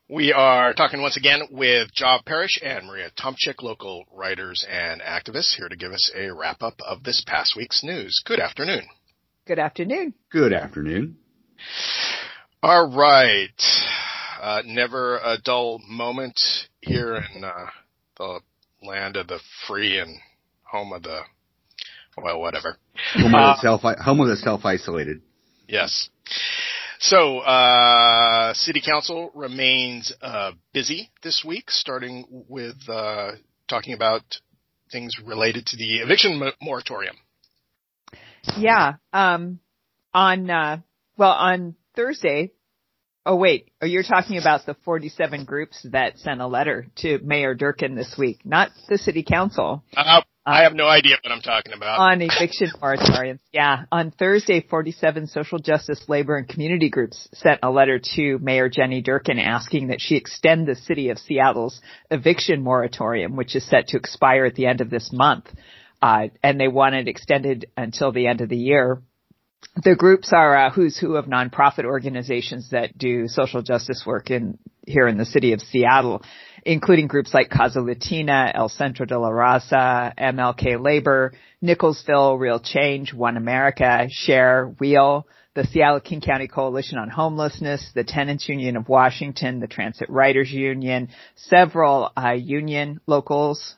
We are talking once again with Job Parrish and Maria Tomczyk, local writers and activists, here to give us a wrap-up of this past week's news. Good afternoon. Good afternoon. Good afternoon. All right. Never a dull moment here in the land of the free and home of the, well, whatever. Home of the self-isolated. Yes. So, City Council remains busy this week, starting with talking about things related to the eviction moratorium. Yeah. On Thursday. Oh, wait. Oh, you're talking about the 47 groups that sent a letter to Mayor Durkan this week, not the City Council. I have no idea what I'm talking about. On eviction moratoriums. Yeah. On Thursday, 47 social justice, labor, and community groups sent a letter to Mayor Jenny Durkan asking that she extend the city of Seattle's eviction moratorium, which is set to expire at the end of this month. And they want it extended until the end of the year. The groups are who's who of nonprofit organizations that do social justice work here in the city of Seattle, including groups like Causa Latina, El Centro de la Raza, MLK Labor, Nicholsville, Real Change, One America, Share, Wheel, the Seattle-King County Coalition on Homelessness, the Tenants Union of Washington, the Transit Writers Union, several union locals,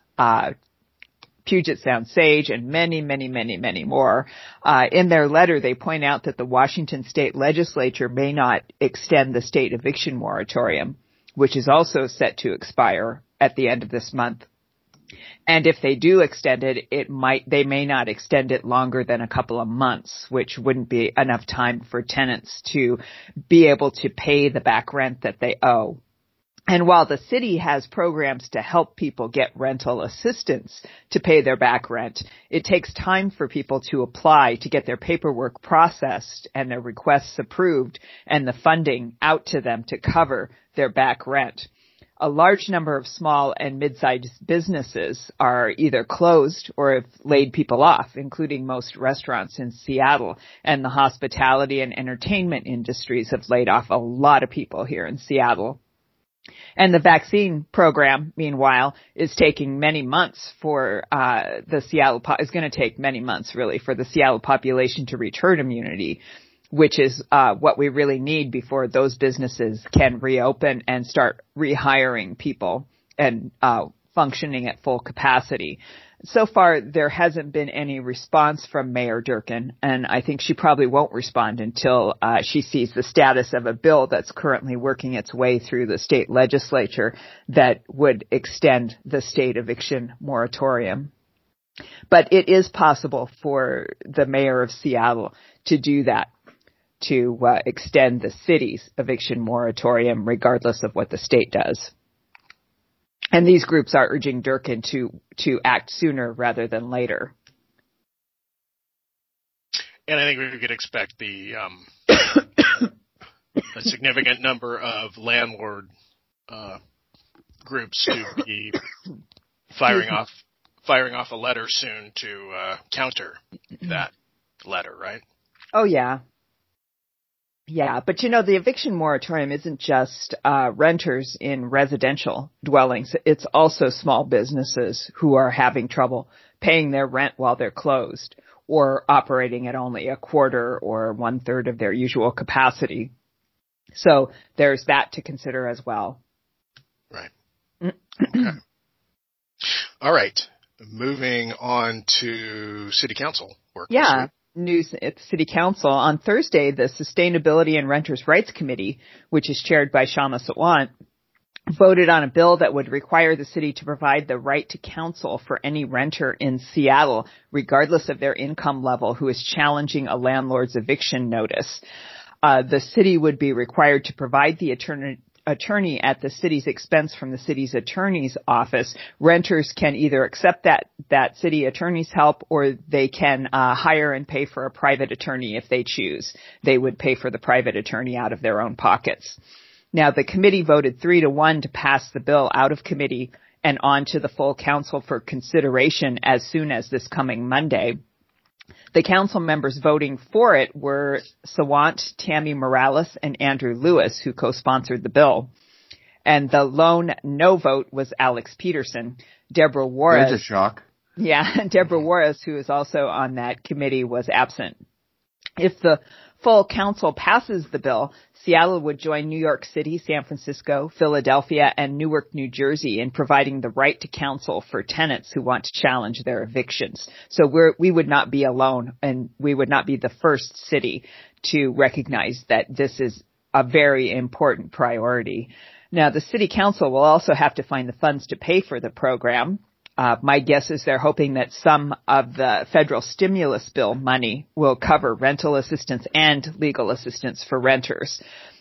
Puget Sound Sage, and many, many, many, many more. In their letter, they point out that the Washington state legislature may not extend the state eviction moratorium, which is also set to expire at the end of this month. And if they do extend it, they may not extend it longer than a couple of months, which wouldn't be enough time for tenants to be able to pay the back rent that they owe. And while the city has programs to help people get rental assistance to pay their back rent, it takes time for people to apply to get their paperwork processed and their requests approved and the funding out to them to cover their back rent. A large number of small and mid-sized businesses are either closed or have laid people off, including most restaurants in Seattle. And the hospitality and entertainment industries have laid off a lot of people here in Seattle. And the vaccine program, meanwhile, is taking many months for is going to take many months, really, for the Seattle population to reach herd immunity, which is what we really need before those businesses can reopen and start rehiring people and functioning at full capacity. So far, there hasn't been any response from Mayor Durkan, and I think she probably won't respond until she sees the status of a bill that's currently working its way through the state legislature that would extend the state eviction moratorium. But it is possible for the mayor of Seattle to do that, to extend the city's eviction moratorium regardless of what the state does. And these groups are urging Durkan to act sooner rather than later. And I think we could expect a significant number of landlord groups to be firing off a letter soon to counter that letter, right? Oh, yeah. Yeah, but the eviction moratorium isn't just renters in residential dwellings. It's also small businesses who are having trouble paying their rent while they're closed or operating at only a quarter or 1/3 of their usual capacity. So there's that to consider as well. Right. Okay. All right. Moving on to City Council work. Yeah. News at the City Council. On Thursday, the Sustainability and Renters' Rights Committee, which is chaired by Shama Sawant, voted on a bill that would require the city to provide the right to counsel for any renter in Seattle, regardless of their income level, who is challenging a landlord's eviction notice. The city would be required to provide the attorney at the city's expense from the city's attorney's office. Renters can either accept that city attorney's help, or they can hire and pay for a private attorney if they choose. They would pay for the private attorney out of their own pockets. Now, the committee voted 3-1 to pass the bill out of committee and on to the full council for consideration as soon as this coming Monday. The council members voting for it were Sawant, Tammy Morales, and Andrew Lewis, who co-sponsored the bill. And the lone no vote was Alex Peterson. Deborah Juarez. There's a shock. Yeah, Deborah Juarez, who is also on that committee, was absent. If the full council passes the bill, Seattle would join New York City, San Francisco, Philadelphia, and Newark, New Jersey in providing the right to counsel for tenants who want to challenge their evictions. So we would not be alone, and we would not be the first city to recognize that this is a very important priority. Now, the city council will also have to find the funds to pay for the program. My guess is they're hoping that some of the federal stimulus bill money will cover rental assistance and legal assistance for renters.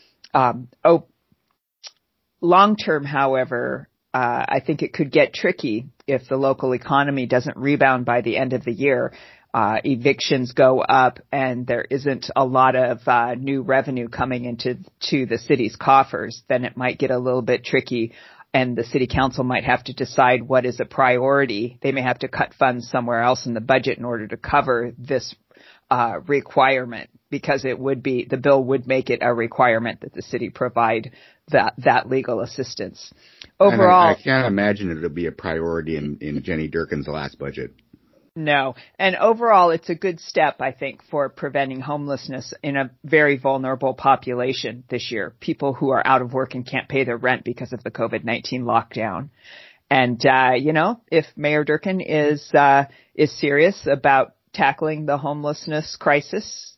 Long term, however, I think it could get tricky if the local economy doesn't rebound by the end of the year. Evictions go up and there isn't a lot of new revenue coming into the city's coffers. Then it might get a little bit tricky. And the city council might have to decide what is a priority. They may have to cut funds somewhere else in the budget in order to cover this requirement, because the bill would make it a requirement that the city provide that legal assistance. Overall, I can't imagine it'll be a priority in Jenny Durkan's last budget. No. And overall, it's a good step, I think, for preventing homelessness in a very vulnerable population this year. People who are out of work and can't pay their rent because of the COVID-19 lockdown. And, if Mayor Durkan is serious about tackling the homelessness crisis,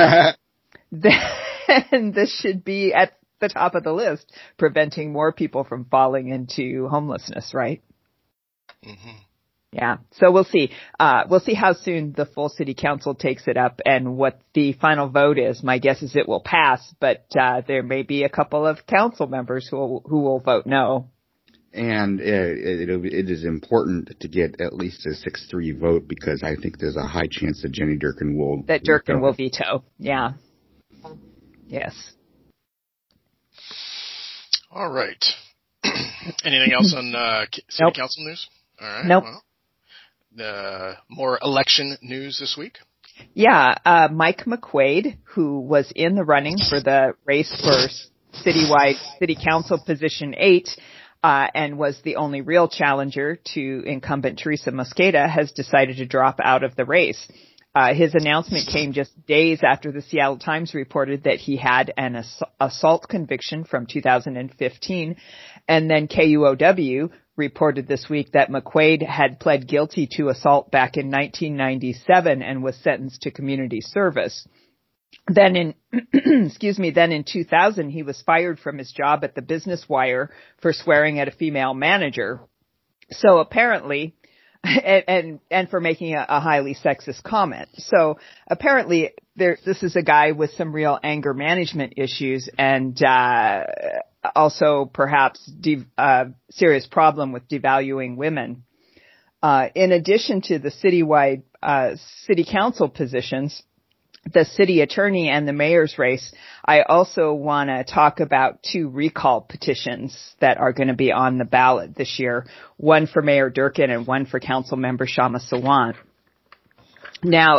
then this should be at the top of the list, preventing more people from falling into homelessness, right? Mm-hmm. Yeah. So we'll see. We'll see how soon the full city council takes it up and what the final vote is. My guess is it will pass, but there may be a couple of council members who will vote no. And it is important to get at least a 6-3 vote, because I think there's a high chance that Jenny Durkan will veto. Yeah. Yes. All right. Anything else on city council news? All right. Nope. Well, more election news this week. Yeah, Mike McQuaid, who was in the running for the race for citywide city council position 8, and was the only real challenger to incumbent Teresa Mosqueda, has decided to drop out of the race. His announcement came just days after the Seattle Times reported that he had an assault conviction from 2015, and then KUOW reported this week that McQuaid had pled guilty to assault back in 1997 and was sentenced to community service. Then in 2000, he was fired from his job at the Business Wire for swearing at a female manager. So apparently, and for making a highly sexist comment. So apparently this is a guy with some real anger management issues and, also perhaps serious problem with devaluing women. In addition to the citywide, city council positions, the city attorney and the mayor's race, I also want to talk about 2 recall petitions that are going to be on the ballot this year, one for Mayor Durkan and one for council member Kshama Sawant. Now,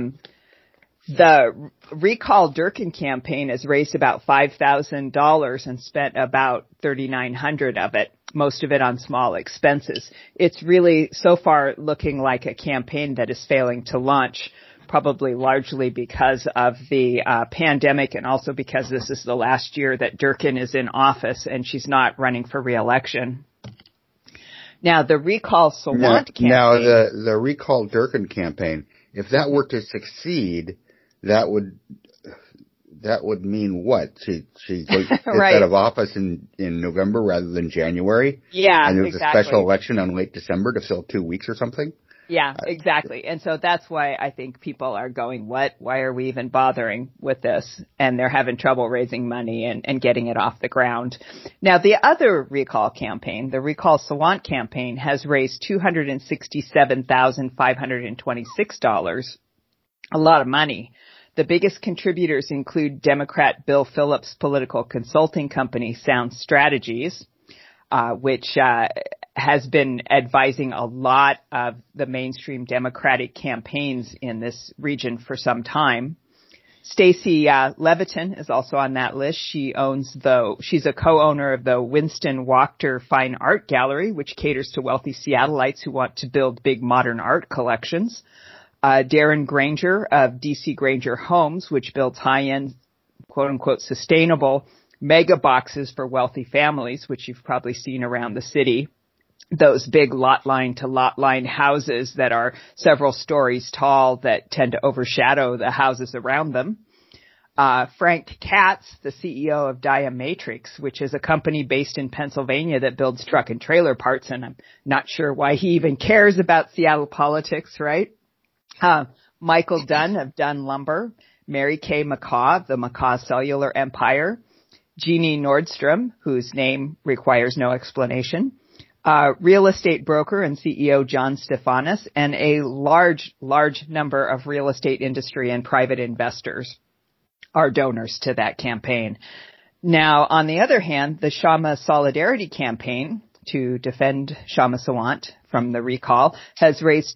the Recall Durkan campaign has raised about $5,000 and spent about $3,900 of it, most of it on small expenses. It's really so far looking like a campaign that is failing to launch, probably largely because of the pandemic and also because this is the last year that Durkan is in office and she's not running for re-election. Now, the Recall Sawant campaign. Now, the Recall Durkan campaign, if that were to succeed, that would mean what? She gets right. out of office in November rather than January? Yeah, and there's exactly. a special election on late December to fill 2 weeks or something? Yeah, exactly. And so that's why I think people are going, what? Why are we even bothering with this? And they're having trouble raising money and getting it off the ground. Now, the other recall campaign, the Recall Sawant campaign, has raised $267,526, a lot of money. The biggest contributors include Democrat Bill Phillips' political consulting company, Sound Strategies, which has been advising a lot of the mainstream Democratic campaigns in this region for some time. Stacy Leviton is also on that list. She's a co-owner of the Winston Wachter Fine Art Gallery, which caters to wealthy Seattleites who want to build big modern art collections. Darren Granger of DC Granger Homes, which builds high-end, quote-unquote, sustainable mega boxes for wealthy families, which you've probably seen around the city. Those big lot line to lot line houses that are several stories tall that tend to overshadow the houses around them. Frank Katz, the CEO of Diamatrix, which is a company based in Pennsylvania that builds truck and trailer parts, and I'm not sure why he even cares about Seattle politics, right? Michael Dunn of Dunn Lumber, Mary Kay McCaw of the McCaw Cellular Empire, Jeannie Nordstrom, whose name requires no explanation, real estate broker and CEO John Stefanis, and a large number of real estate industry and private investors are donors to that campaign. Now, on the other hand, the Kshama Solidarity Campaign to defend Kshama Sawant from the recall has raised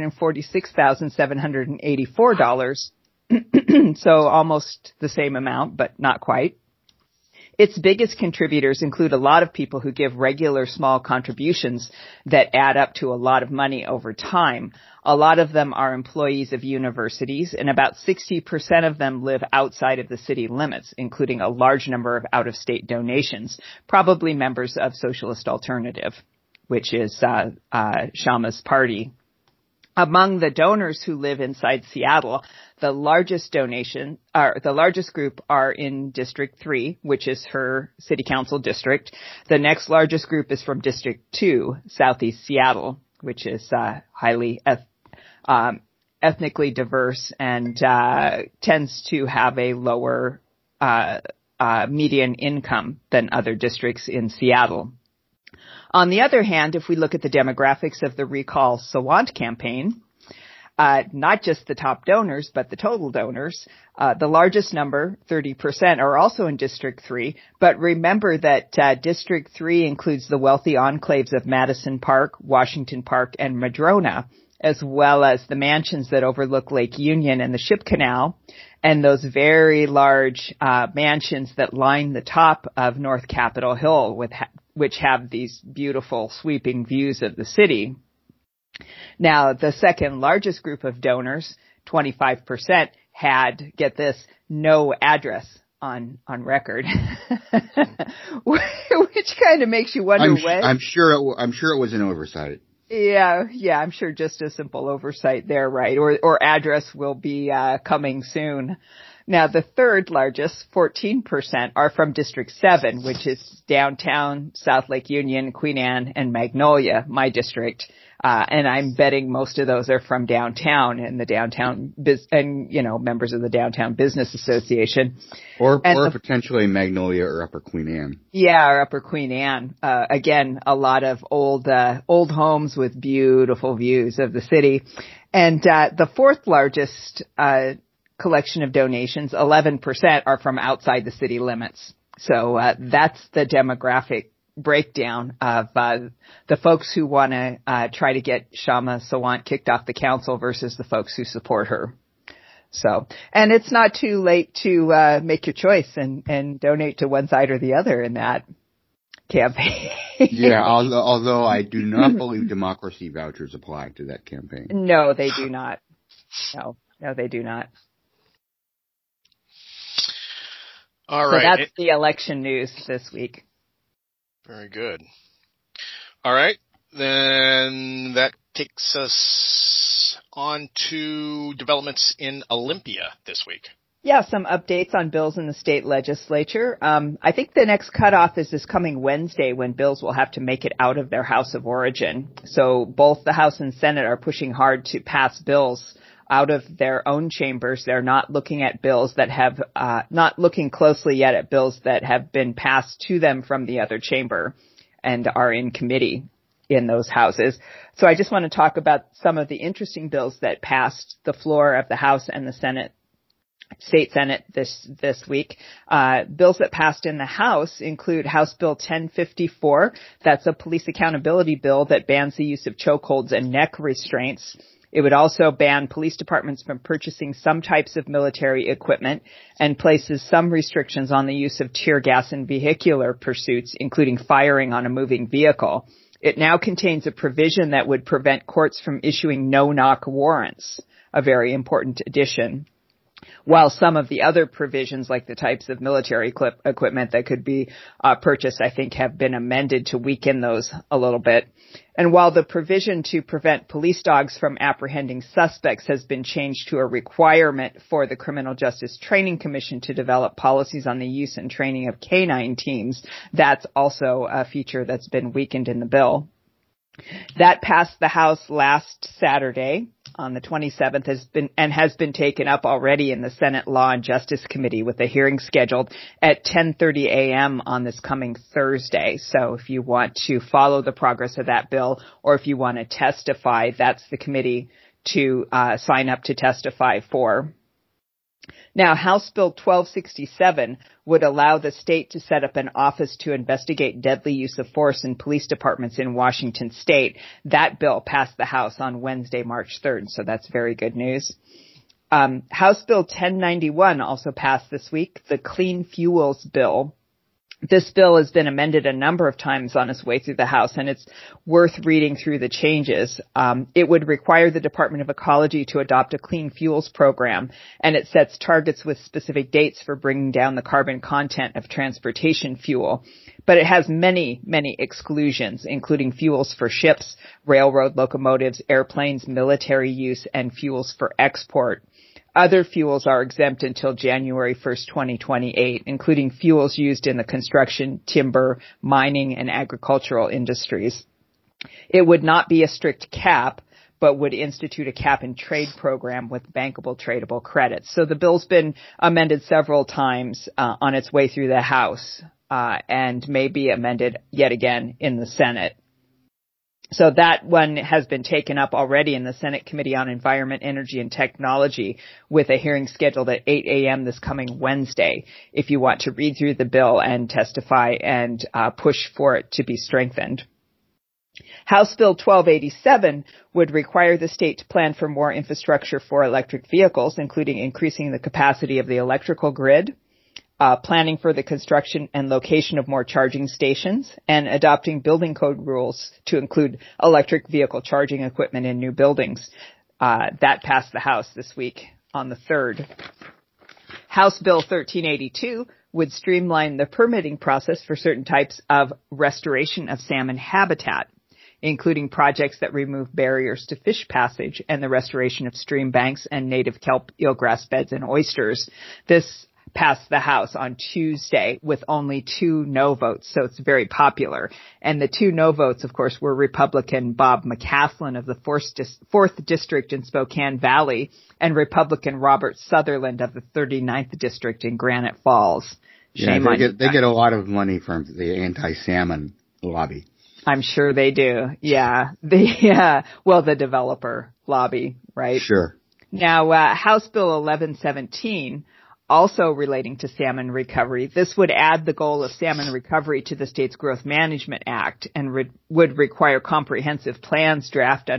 $246,784, so almost the same amount, but not quite. Its biggest contributors include a lot of people who give regular small contributions that add up to a lot of money over time. A lot of them are employees of universities, and about 60% of them live outside of the city limits, including a large number of out-of-state donations, probably members of Socialist Alternative, which is Kshama's party. Among the donors who live inside Seattle, the largest group are in District 3, which is her city council district. The next largest group is from District 2, Southeast Seattle, which is highly ethnically diverse and tends to have a lower median income than other districts in Seattle. On the other hand, if we look at the demographics of the Recall Sawant campaign, not just the top donors, but the total donors, the largest number, 30%, are also in District 3. But remember that District 3 includes the wealthy enclaves of Madison Park, Washington Park, and Madrona, as well as the mansions that overlook Lake Union and the Ship Canal, and those very large mansions that line the top of North Capitol Hill, which have these beautiful sweeping views of the city. Now, the second largest group of donors, 25%, had, get this, no address on record, which kind of makes you wonder when. I'm sure it was an oversight. Yeah, I'm sure just a simple oversight there, right? Or address will be coming soon. Now, the third largest, 14%, are from District 7, which is downtown, South Lake Union, Queen Anne, and Magnolia, my district. And I'm betting most of those are from downtown and the downtown members of the Downtown Business Association. Or potentially Magnolia or Upper Queen Anne. Yeah, or Upper Queen Anne. Again, a lot of old homes with beautiful views of the city. And, the fourth largest, collection of donations, 11%, are from outside the city limits. So, that's the demographic breakdown of the folks who want to try to get Kshama Sawant kicked off the council versus the folks who support her. So, and it's not too late to make your choice and donate to one side or the other in that campaign. Yeah, although I do not believe democracy vouchers apply to that campaign. No, they do not. No, they do not. All right. So that's the election news this week. Very good. All right. Then that takes us on to developments in Olympia this week. Yeah, some updates on bills in the state legislature. I think the next cutoff is this coming Wednesday when bills will have to make it out of their House of Origin. So both the House and Senate are pushing hard to pass bills out of their own chambers. They're not looking at bills that have, not looking closely yet at bills that have been passed to them from the other chamber and are in committee in those houses. So I just want to talk about some of the interesting bills that passed the floor of the House and the Senate, State Senate this week. Bills that passed in the House include House Bill 1054. That's a police accountability bill that bans the use of chokeholds and neck restraints. It would also ban police departments from purchasing some types of military equipment and places some restrictions on the use of tear gas in vehicular pursuits, including firing on a moving vehicle. It now contains a provision that would prevent courts from issuing no-knock warrants, a very important addition. While some of the other provisions, like the types of military equipment that could be purchased, I think have been amended to weaken those a little bit. And while the provision to prevent police dogs from apprehending suspects has been changed to a requirement for the Criminal Justice Training Commission to develop policies on the use and training of canine teams, that's also a feature that's been weakened in the bill. That passed the House last Saturday on the 27th has been taken up already in the Senate Law and Justice Committee with a hearing scheduled at 10:30 a.m. on this coming Thursday. So if you want to follow the progress of that bill or if you want to testify, that's the committee to sign up to testify for. Now, House Bill 1267 would allow the state to set up an office to investigate deadly use of force in police departments in Washington state. That bill passed the House on Wednesday, March 3rd, so that's very good news. House Bill 1091 also passed this week, the Clean Fuels Bill. This bill has been amended a number of times on its way through the House, and it's worth reading through the changes. It would require the Department of Ecology to adopt a clean fuels program, and it sets targets with specific dates for bringing down the carbon content of transportation fuel. But it has many, many exclusions, including fuels for ships, railroad locomotives, airplanes, military use, and fuels for export. Other fuels are exempt until January 1st, 2028, including fuels used in the construction, timber, mining, and agricultural industries. It would not be a strict cap, but would institute a cap and trade program with bankable tradable credits. So the bill's been amended several times on its way through the House and may be amended yet again in the Senate. So that one has been taken up already in the Senate Committee on Environment, Energy, and Technology with a hearing scheduled at 8 a.m. this coming Wednesday if you want to read through the bill and testify and push for it to be strengthened. House Bill 1287 would require the state to plan for more infrastructure for electric vehicles, including increasing the capacity of the electrical grid, planning for the construction and location of more charging stations, and adopting building code rules to include electric vehicle charging equipment in new buildings. That passed the House this week on the 3rd. House Bill 1382 would streamline the permitting process for certain types of restoration of salmon habitat, including projects that remove barriers to fish passage and the restoration of stream banks and native kelp, eelgrass beds, and oysters. This passed the House on Tuesday with only 2 no votes, so it's very popular. And the 2 no votes, of course, were Republican Bob McCaslin of the 4th District in Spokane Valley and Republican Robert Sutherland of the 39th District in Granite Falls. Shame on you. They get a lot of money from the anti-salmon lobby. I'm sure they do. Yeah. The developer lobby, right? Sure. Now, House Bill 1117, also relating to salmon recovery, this would add the goal of salmon recovery to the state's Growth Management Act and would require comprehensive plans drafted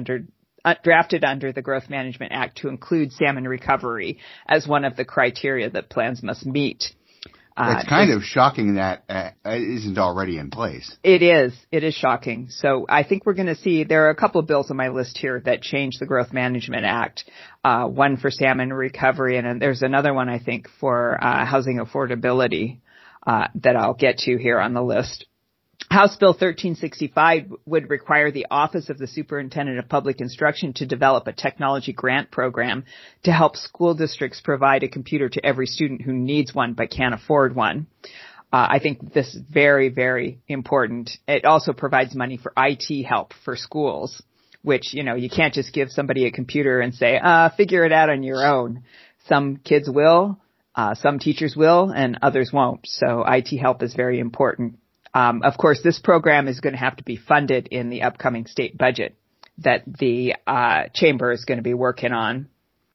under the Growth Management Act to include salmon recovery as one of the criteria that plans must meet. It's kind of shocking that it isn't already in place. It is. It is shocking. So I think we're going to see, there are a couple of bills on my list here that change the Growth Management Act. One for salmon recovery, and there's another one, I think, for housing affordability that I'll get to here on the list. House Bill 1365 would require the Office of the Superintendent of Public Instruction to develop a technology grant program to help school districts provide a computer to every student who needs one but can't afford one. I think this is very, very important. It also provides money for IT help for schools, which, you can't just give somebody a computer and say, figure it out on your own. Some kids will, some teachers will, and others won't. So IT help is very important. Of course, this program is going to have to be funded in the upcoming state budget that the chamber is going to be working on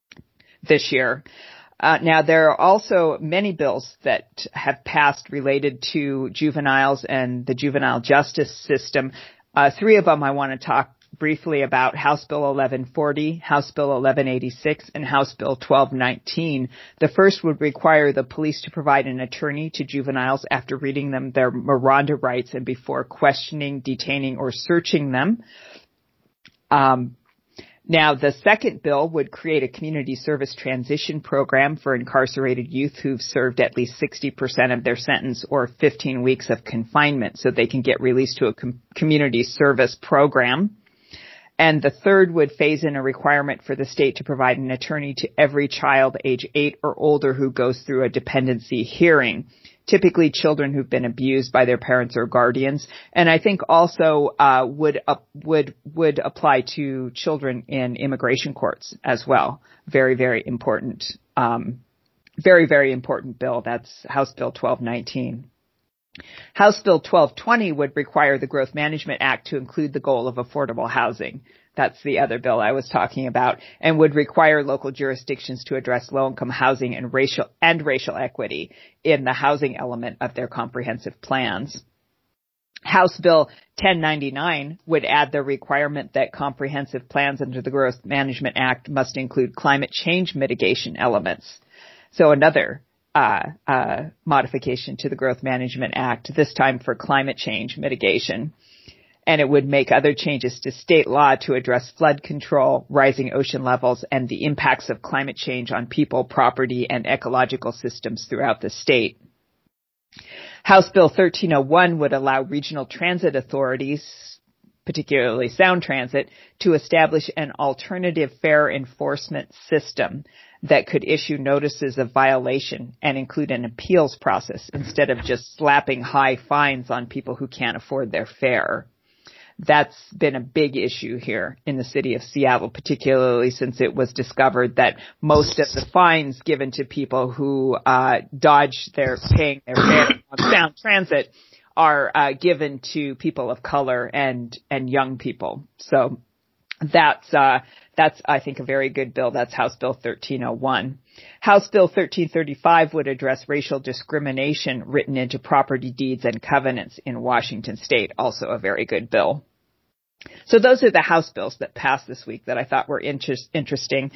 this year. Now, there are also many bills that have passed related to juveniles and the juvenile justice system. 3 of them I want to talk briefly about House Bill 1140, House Bill 1186, and House Bill 1219. The first would require the police to provide an attorney to juveniles after reading them their Miranda rights and before questioning, detaining, or searching them. Now, the second bill would create a community service transition program for incarcerated youth who've served at least 60% of their sentence or 15 weeks of confinement so they can get released to a community service program. And the third would phase in a requirement for the state to provide an attorney to every child age 8 or older who goes through a dependency hearing, typically children who've been abused by their parents or guardians. And I think also would apply to children in immigration courts as well. Very, very important. Very, very important bill. That's House Bill 1219. House Bill 1220 would require the Growth Management Act to include the goal of affordable housing. That's the other bill I was talking about, and would require local jurisdictions to address low-income housing and racial equity in the housing element of their comprehensive plans. House Bill 1099 would add the requirement that comprehensive plans under the Growth Management Act must include climate change mitigation elements. So another modification to the Growth Management Act, this time for climate change mitigation. And it would make other changes to state law to address flood control, rising ocean levels, and the impacts of climate change on people, property, and ecological systems throughout the state. House Bill 1301 would allow regional transit authorities, particularly Sound Transit, to establish an alternative fare enforcement system that could issue notices of violation and include an appeals process instead of just slapping high fines on people who can't afford their fare. That's been a big issue here in the city of Seattle, particularly since it was discovered that most of the fines given to people who dodge their paying their fare on Sound Transit are given to people of color and young people. So that's I think a very good bill. That's House Bill 1301. House Bill 1335 would address racial discrimination written into property deeds and covenants in Washington state. Also a very good bill. So those are the House bills that passed this week that I thought were interesting.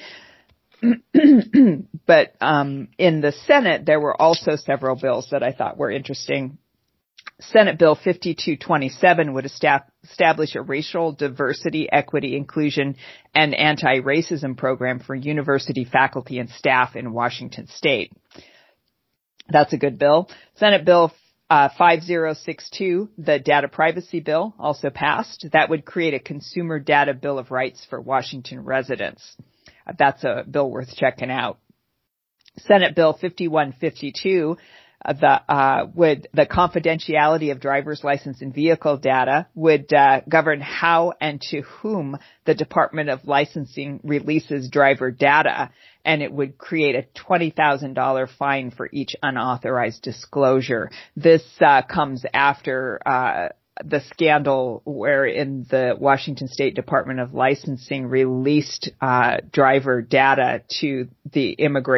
But in the Senate, there were also several bills that I thought were interesting. Senate Bill 5227 would establish a racial diversity, equity, inclusion, and anti-racism program for university faculty and staff in Washington state. That's a good bill. Senate Bill 5062, the data privacy bill, also passed. That would create a consumer data bill of rights for Washington residents. That's a bill worth checking out. Senate Bill 5152, the confidentiality of driver's license and vehicle data would govern how and to whom the Department of Licensing releases driver data, and it would create a $20,000 fine for each unauthorized disclosure. This comes after the scandal wherein the Washington State Department of Licensing released driver data to the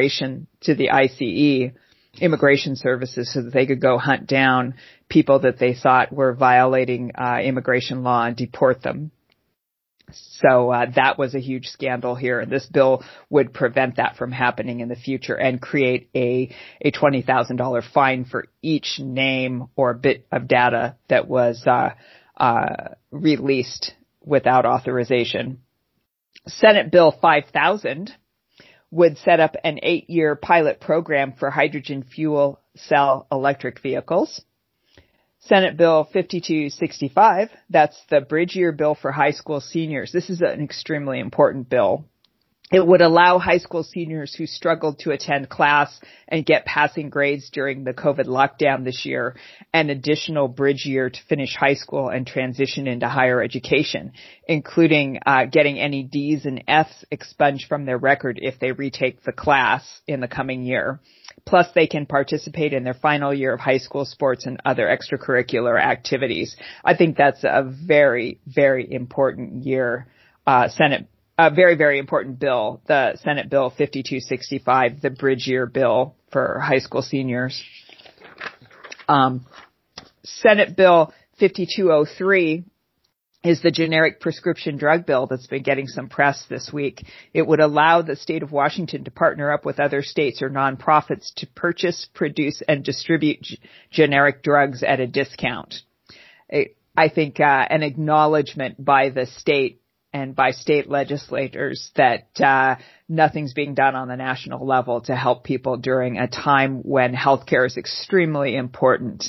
ICE, Immigration Services, so that they could go hunt down people that they thought were violating immigration law and deport them. So that was a huge scandal here, and this bill would prevent that from happening in the future and create a $20,000 fine for each name or bit of data that was released without authorization. Senate Bill 5000 would set up an 8-year pilot program for hydrogen fuel cell electric vehicles. Senate Bill 5265, that's the bridge year bill for high school seniors. This is an extremely important bill. It would allow high school seniors who struggled to attend class and get passing grades during the COVID lockdown this year an additional bridge year to finish high school and transition into higher education, including getting any D's and F's expunged from their record if they retake the class in the coming year. Plus, they can participate in their final year of high school sports and other extracurricular activities. I think that's a very, very important year, a very, very important bill, the Senate Bill 5265, the bridge year bill for high school seniors. Senate Bill 5203 is the generic prescription drug bill that's been getting some press this week. It would allow the state of Washington to partner up with other states or nonprofits to purchase, produce, and distribute generic drugs at a discount. I think an acknowledgement by the state and by state legislators that nothing's being done on the national level to help people during a time when healthcare is extremely important.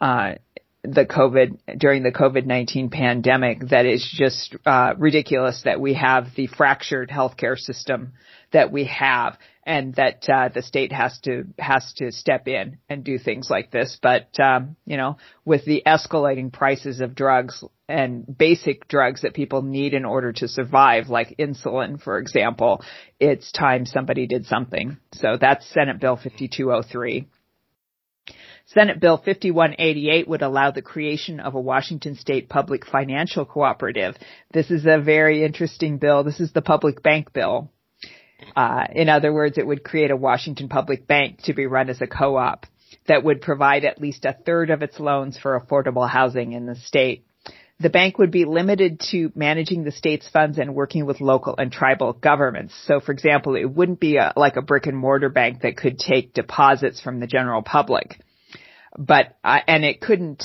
During the COVID-19 pandemic, that is just ridiculous that we have the fractured healthcare system that we have, and that the state has to step in and do things like this. But with the escalating prices of drugs and basic drugs that people need in order to survive, like insulin, for example, it's time somebody did something. So that's Senate Bill 5203. Senate Bill 5188 would allow the creation of a Washington State Public Financial Cooperative. This is a very interesting bill. This is the public bank bill. In other words, it would create a Washington Public Bank to be run as a co-op that would provide at least a third of its loans for affordable housing in the state. The bank would be limited to managing the state's funds and working with local and tribal governments. So, for example, it wouldn't be like a brick and mortar bank that could take deposits from the general public. But it couldn't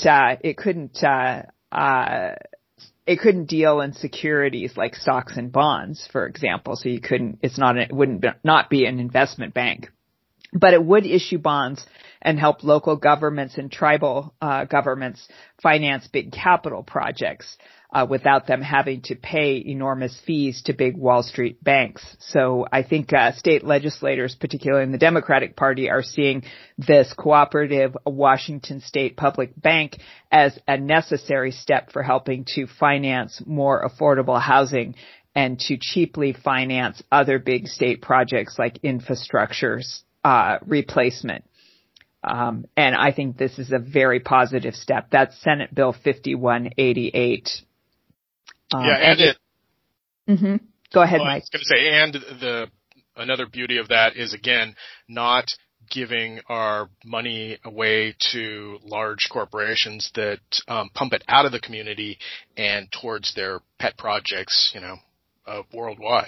deal in securities like stocks and bonds, for example. So it wouldn't not be an investment bank, but it would issue bonds and help local governments and tribal governments finance big capital projects without them having to pay enormous fees to big Wall Street banks. So I think state legislators, particularly in the Democratic Party, are seeing this cooperative Washington State Public Bank as a necessary step for helping to finance more affordable housing and to cheaply finance other big state projects like infrastructure's replacement. And I think this is a very positive step. That's Senate Bill 5188. Go ahead, Mike. I was going to say, and another beauty of that is, again, not giving our money away to large corporations that pump it out of the community and towards their pet projects, worldwide.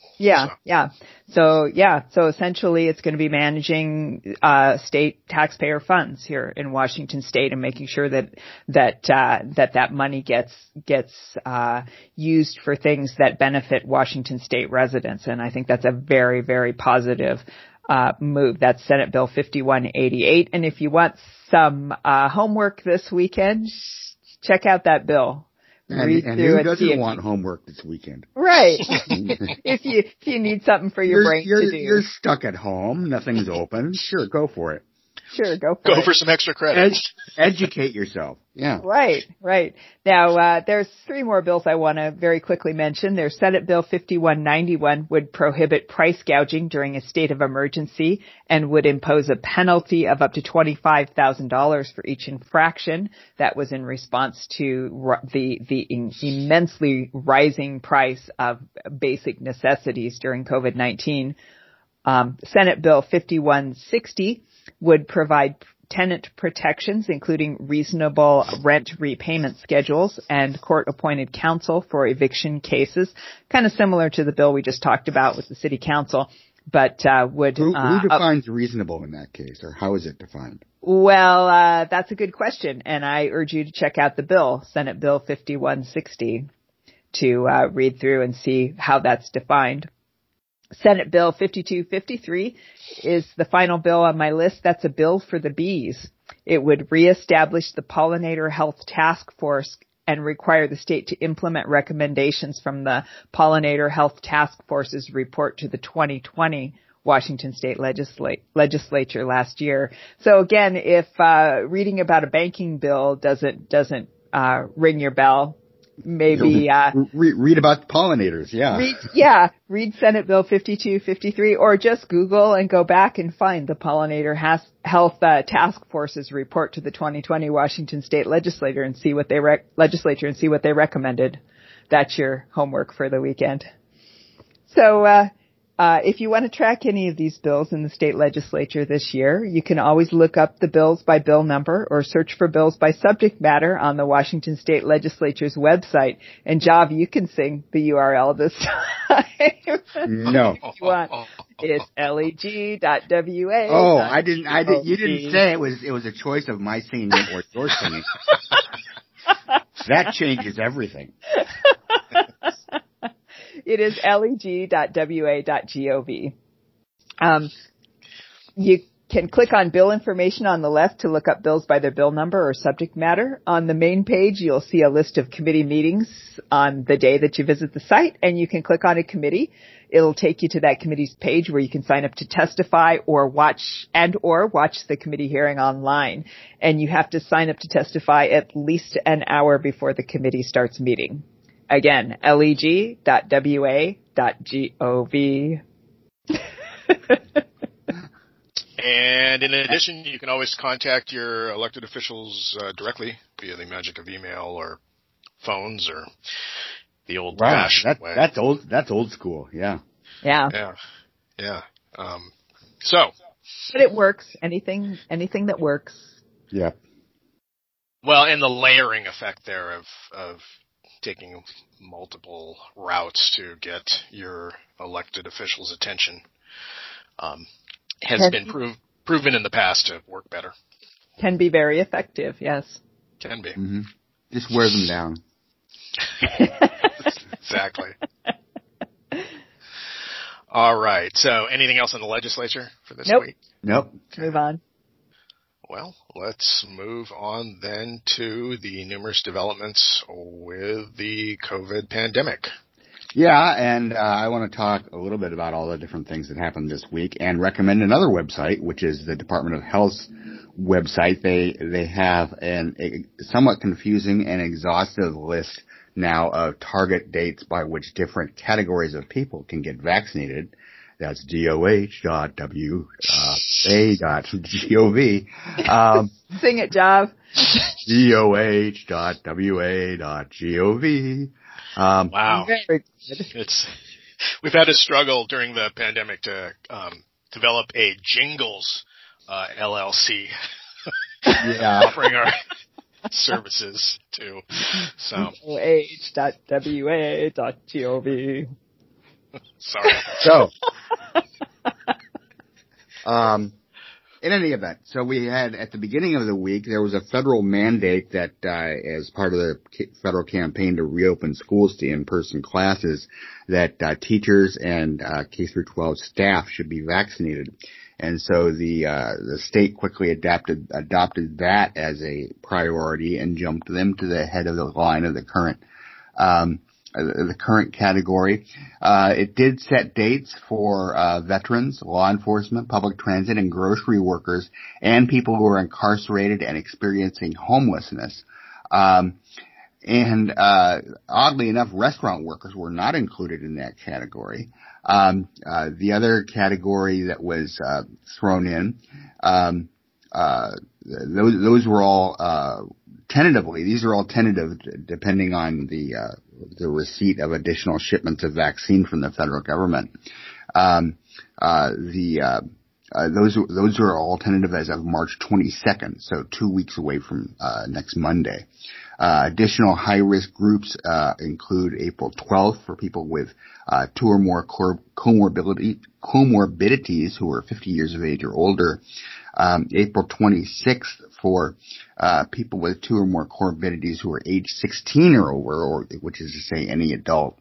So essentially it's going to be managing state taxpayer funds here in Washington state and making sure that money gets used for things that benefit Washington state residents. And I think that's a very, very positive move. That's Senate Bill 5188. And if you want some homework this weekend, check out that bill. And who doesn't want homework this weekend? Right. if you need something for your brain to do. You're stuck at home. Nothing's open. Sure, go for it. Sure, go for some extra credit. Educate yourself. Yeah. Right. Now, there's three more bills I want to very quickly mention. There's Senate Bill 5191 would prohibit price gouging during a state of emergency and would impose a penalty of up to $25,000 for each infraction. That was in response to the immensely rising price of basic necessities during COVID-19. Senate Bill 5160 would provide tenant protections, including reasonable rent repayment schedules and court-appointed counsel for eviction cases, kind of similar to the bill we just talked about with the city council, but would... Who defines reasonable in that case, or how is it defined? Well, that's a good question, and I urge you to check out the bill, Senate Bill 5160, to read through and see how that's defined. Senate Bill 5253 is the final bill on my list. That's a bill for the bees. It would reestablish the Pollinator Health Task Force and require the state to implement recommendations from the Pollinator Health Task Force's report to the 2020 Washington State Legislature last year. So again, if reading about a banking bill doesn't ring your bell, maybe read about pollinators. Read Senate Bill 5253, or just Google and go back and find the Pollinator Health Task Force's report to the 2020 Washington State Legislature and see what they recommended. That's your homework for the weekend. So If you want to track any of these bills in the state legislature this year, you can always look up the bills by bill number or search for bills by subject matter on the Washington State Legislature's website. And Jav, you can sing the URL this time. No. If you want. It's leg.wa. Oh, I didn't, you didn't say it was a choice of my singing or your singing. That changes everything. It is leg.wa.gov. You can click on bill information on the left to look up bills by their bill number or subject matter. On the main page, you'll see a list of committee meetings on the day that you visit the site, and you can click on a committee. It'll take you to that committee's page where you can sign up to testify or watch the committee hearing online. And you have to sign up to testify at least an hour before the committee starts meeting. Again, leg.wa.gov. And in addition, you can always contact your elected officials directly via the magic of email or phones or the old-fashioned way. That's old school. Yeah. Yeah. Yeah. But it works. Anything that works. Yeah. Well, and the layering effect there of taking multiple routes to get your elected officials' attention has been proven in the past to work better. Can be very effective, yes. Can be. Mm-hmm. Just wear them down. Exactly. All right. So anything else in the legislature for this week? Nope. Move on. Well, let's move on then to the numerous developments with the COVID pandemic. Yeah, and I want to talk a little bit about all the different things that happened this week and recommend another website, which is the Department of Health's website. They have a somewhat confusing and exhaustive list now of target dates by which different categories of people can get vaccinated. That's doh.wa.gov. Sing it, Jav. doh.wa.gov. Wow. Very good. We've had a struggle during the pandemic to develop a Jingles LLC offering our services to. So doh.wa.gov. Sorry. So, in any event, so we had at the beginning of the week, there was a federal mandate that, as part of the federal campaign to reopen schools to in-person classes, that teachers and K-12 staff should be vaccinated. And so the state quickly adopted that as a priority and jumped them to the head of the line of the current category. It did set dates for veterans, law enforcement, public transit, and grocery workers, and people who are incarcerated and experiencing homelessness. And oddly enough, restaurant workers were not included in that category. The other category that was thrown in, those were all tentatively. These are all tentative, depending on the receipt of additional shipments of vaccine from the federal government. Those are all tentative as of March 22nd, so 2 weeks away from next Monday. Additional high-risk groups include April 12th for people with 2 or more comorbidities who are 50 years of age or older. April 26th for people with 2 or more comorbidities who are age 16 or over, or which is to say any adult.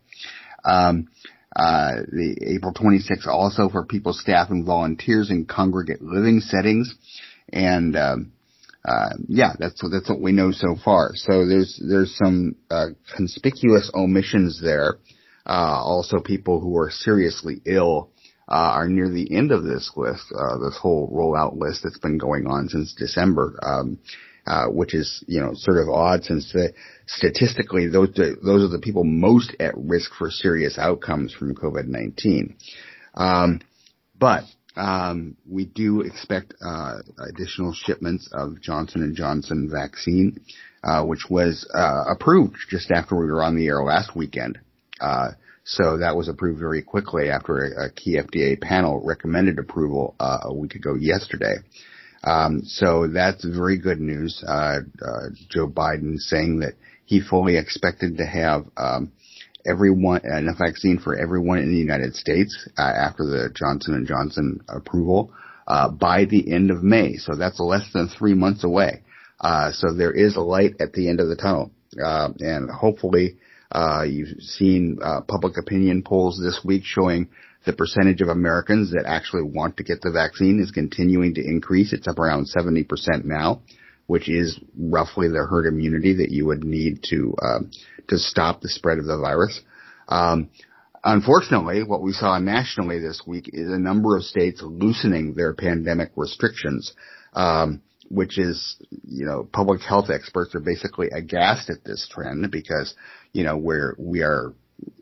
The April 26th also for people, staff, and volunteers in congregate living settings, and that's what we know so far. So there's some conspicuous omissions there. Also, people who are seriously ill are near the end of this list, this whole rollout list that's been going on since December, which is, sort of odd since statistically those are the people most at risk for serious outcomes from COVID-19. But we do expect additional shipments of Johnson & Johnson vaccine, which was approved just after we were on the air last weekend. So that was approved very quickly after a key FDA panel recommended approval a week ago yesterday. So that's very good news. Joe Biden saying that he fully expected to have enough vaccine for everyone in the United States after the Johnson & Johnson approval by the end of May. So that's less than 3 months away. So there is a light at the end of the tunnel. And hopefully you've seen public opinion polls this week showing the percentage of Americans that actually want to get the vaccine is continuing to increase. It's up around 70% now, which is roughly the herd immunity that you would need to stop the spread of the virus. Unfortunately, what we saw nationally this week is a number of states loosening their pandemic restrictions, which is, public health experts are basically aghast at this trend because, we are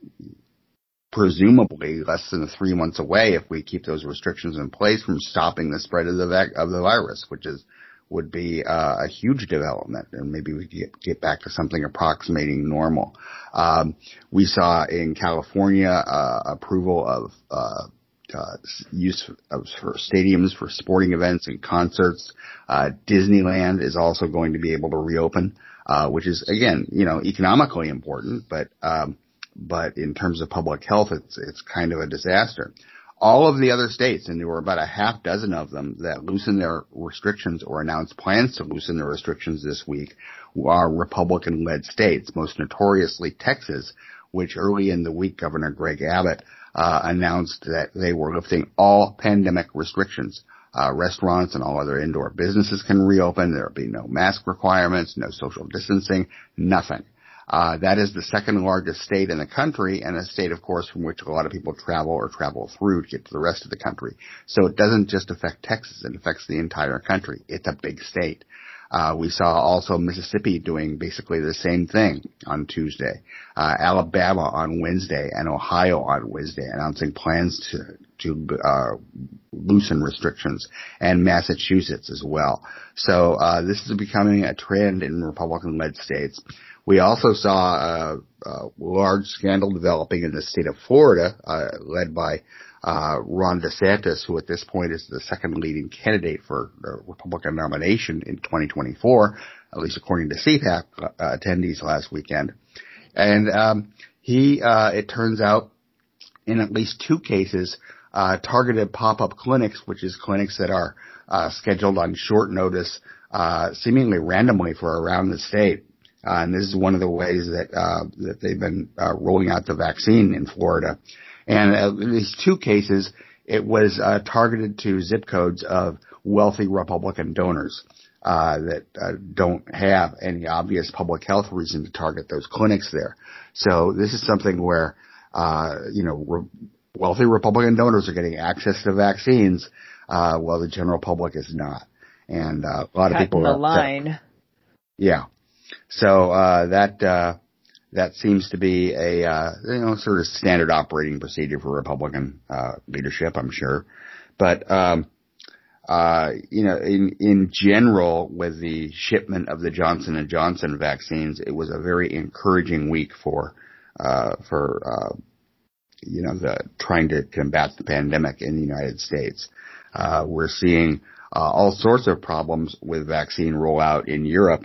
presumably less than 3 months away if we keep those restrictions in place from stopping the spread of the virus, would be a huge development, and maybe we get back to something approximating normal. We saw in California approval of use for stadiums for sporting events and concerts. Disneyland is also going to be able to reopen, which is again, economically important, but in terms of public health, it's kind of a disaster. All of the other states, and there were about a half dozen of them that loosened their restrictions or announced plans to loosen their restrictions this week, are Republican-led states, most notoriously Texas, which early in the week Governor Greg Abbott announced that they were lifting all pandemic restrictions. Restaurants and all other indoor businesses can reopen. There will be no mask requirements, no social distancing, nothing. That is the second largest state in the country, and a state, of course, from which a lot of people travel or travel through to get to the rest of the country. So it doesn't just affect Texas, it affects the entire country. It's a big state. We saw also Mississippi doing basically the same thing on Tuesday, Alabama on Wednesday, and Ohio on Wednesday, announcing plans to loosen restrictions, and Massachusetts as well. So this is becoming a trend in Republican-led states. We also saw a large scandal developing in the state of Florida, led by Ron DeSantis, who at this point is the second leading candidate for the Republican nomination in 2024, at least according to CPAC attendees last weekend. And it turns out, in at least 2 cases, targeted pop-up clinics, which is clinics that are scheduled on short notice, seemingly randomly for around the state. And this is one of the ways that they've been rolling out the vaccine in Florida. And in these 2 cases, it was targeted to zip codes of wealthy Republican donors that don't have any obvious public health reason to target those clinics there. So this is something where wealthy Republican donors are getting access to vaccines while the general public is not. And a lot of people are the line. Yeah. So that seems to be a sort of standard operating procedure for Republican leadership, I'm sure. But in general, with the shipment of the Johnson & Johnson vaccines, it was a very encouraging week for the trying to combat the pandemic in the United States. We're seeing all sorts of problems with vaccine rollout in Europe.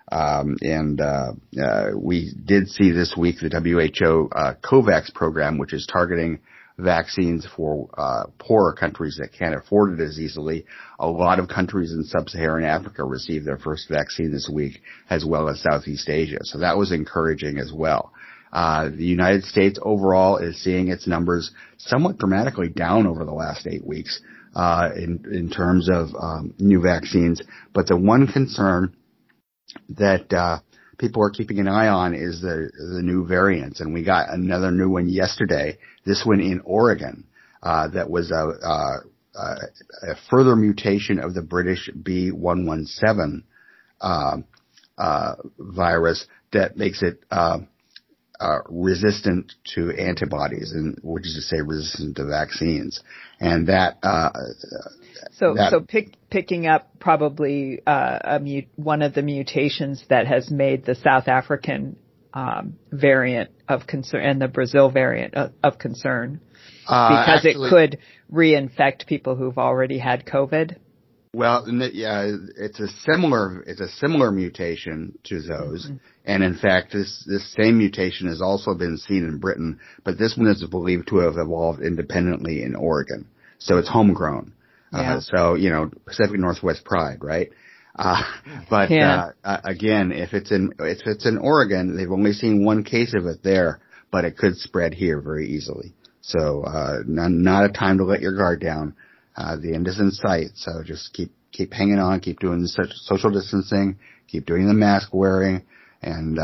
We did see this week the WHO COVAX program, which is targeting vaccines for poorer countries that can't afford it as easily. A lot of countries in sub-Saharan Africa received their first vaccine this week, as well as Southeast Asia. So that was encouraging as well. The United States overall is seeing its numbers somewhat dramatically down over the last 8 weeks in terms of new vaccines. But the one concern that people are keeping an eye on is the new variants, and we got another new one yesterday. This one in Oregon that was a further mutation of the British B117 virus that makes it resistant to antibodies, and which is to say resistant to vaccines, and that. Picking up probably one of the mutations that has made the South African variant of concern and the Brazil variant of concern? Because actually, it could reinfect people who've already had COVID. Well, yeah, it's a similar mutation to those. Mm-hmm. And in fact, this same mutation has also been seen in Britain, but this one is believed to have evolved independently in Oregon. So it's homegrown. Yeah. So, Pacific Northwest pride, right? Again, if it's in Oregon, they've only seen one case of it there, but it could spread here very easily. So, not a time to let your guard down. The end is in sight. So just keep hanging on, keep doing the social distancing, keep doing the mask wearing, and,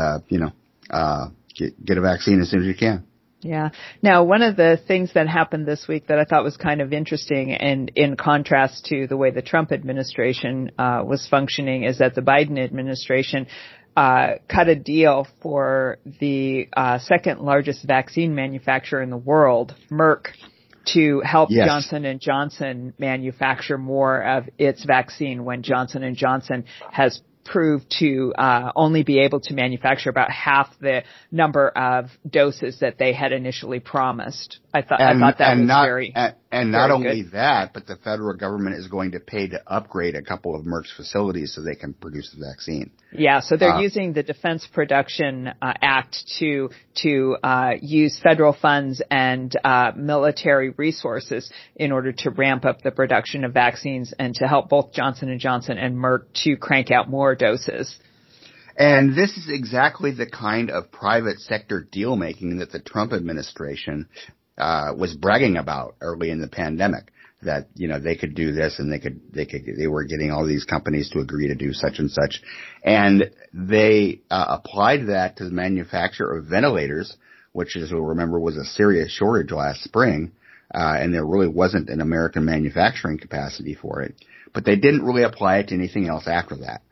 get a vaccine as soon as you can. Yeah. Now, one of the things that happened this week that I thought was kind of interesting and in contrast to the way the Trump administration was functioning is that the Biden administration cut a deal for the second largest vaccine manufacturer in the world, Merck, to help yes. Johnson & Johnson manufacture more of its vaccine when Johnson & Johnson has proved to only be able to manufacture about half the number of doses that they had initially promised. I thought that was very not only that, but the federal government is going to pay to upgrade a couple of Merck's facilities so they can produce the vaccine. Yeah, so they're using the Defense Production Act to use federal funds and military resources in order to ramp up the production of vaccines and to help both Johnson & Johnson and Merck to crank out more doses. And this is exactly the kind of private sector deal making that the Trump administration was bragging about early in the pandemic. That, they could do this and they were getting all these companies to agree to do such and such. And they applied that to the manufacture of ventilators, which, as you'll remember, was a serious shortage last spring. And there really wasn't an American manufacturing capacity for it. But they didn't really apply it to anything else after that.